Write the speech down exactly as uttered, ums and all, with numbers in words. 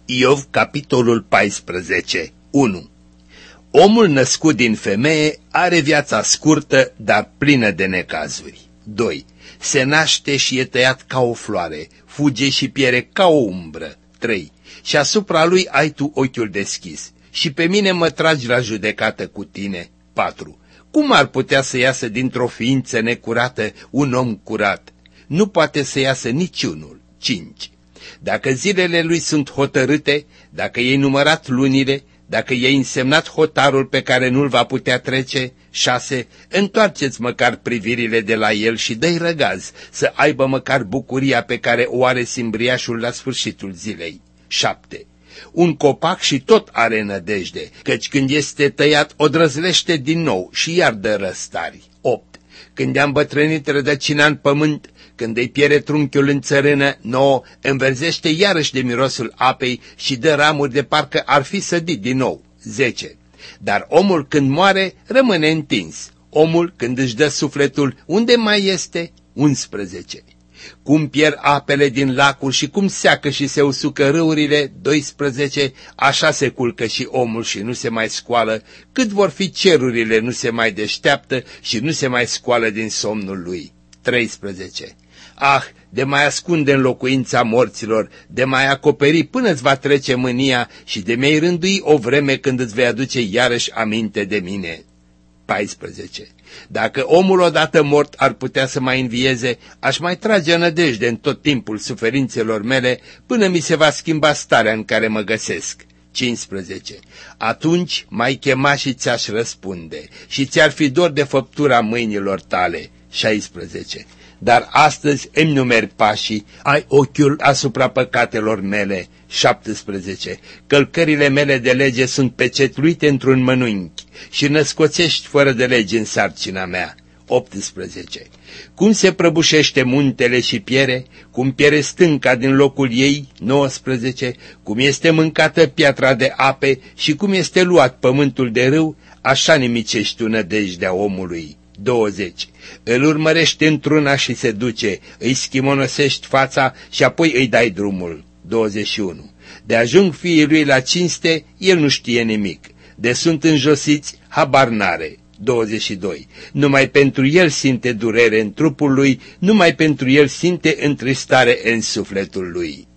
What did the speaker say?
Iov, capitolul paisprezece. unu. Omul născut din femeie are viața scurtă, dar plină de necazuri. doi. Se naște și e tăiat ca o floare, fuge și piere ca o umbră. trei. Și asupra lui ai tu ochiul deschis și pe mine mă tragi la judecată cu tine. patru. Cum ar putea să iasă dintr-o ființă necurată un om curat? Nu poate să iasă niciunul. cinci. Dacă zilele lui sunt hotărâte, dacă i-ai numărat lunile, dacă i-ai însemnat hotarul pe care nu-l va putea trece. șase. Întoarceți măcar privirile de la el și dă-i răgaz, să aibă măcar bucuria pe care o are simbriașul la sfârșitul zilei. șapte. Un copac și tot are nădejde, căci când este tăiat o drăzlește din nou și iar dă răstari. opt. Când i-a îmbătrânit rădăcina în pământ, când îi piere trunchiul în țărână, nouă, înverzește iarăși de mirosul apei și dă ramuri de parcă ar fi sădit din nou. zece. Dar omul când moare rămâne întins. Omul când își dă sufletul, unde mai este? unsprezece. Cum pierd apele din lacuri și cum seacă și se usucă râurile, doisprezece, așa se culcă și omul și nu se mai scoală, cât vor fi cerurile nu se mai deșteaptă și nu se mai scoală din somnul lui. treisprezece. Ah, de mai ascunde în locuința morților, de mai acoperi până-ți va trece mânia și de mi-ai rândui o vreme când îți vei aduce iarăși aminte de mine. paisprezece. Dacă omul odată mort ar putea să mai învieze, aș mai trage nădejde în tot timpul suferințelor mele până mi se va schimba starea în care mă găsesc. cincisprezece. Atunci mai chema și ți-aș răspunde și ți-ar fi dor de făptura mâinilor tale. șaisprezece. Dar astăzi îmi numeri pașii, ai ochiul asupra păcatelor mele. șaptesprezece. Călcările mele de lege sunt pecetluite într-un mănunchi și născoțești fără de lege în sarcina mea. optsprezece. Cum se prăbușește muntele și piere, cum piere stânca din locul ei. nouăsprezece. Cum este mâncată piatra de ape și cum este luat pământul de râu, așa nimicești tu nădejdea omului. douăzeci. Îl urmărești într-una și se duce, îi schimonosești fața și apoi îi dai drumul. douăzeci și unu. De ajung fiii lui la cinste, el nu știe nimic. De sunt înjosiți, habar n-are. douăzeci și doi. Numai pentru el simte durere în trupul lui, numai pentru el simte întristare în sufletul lui.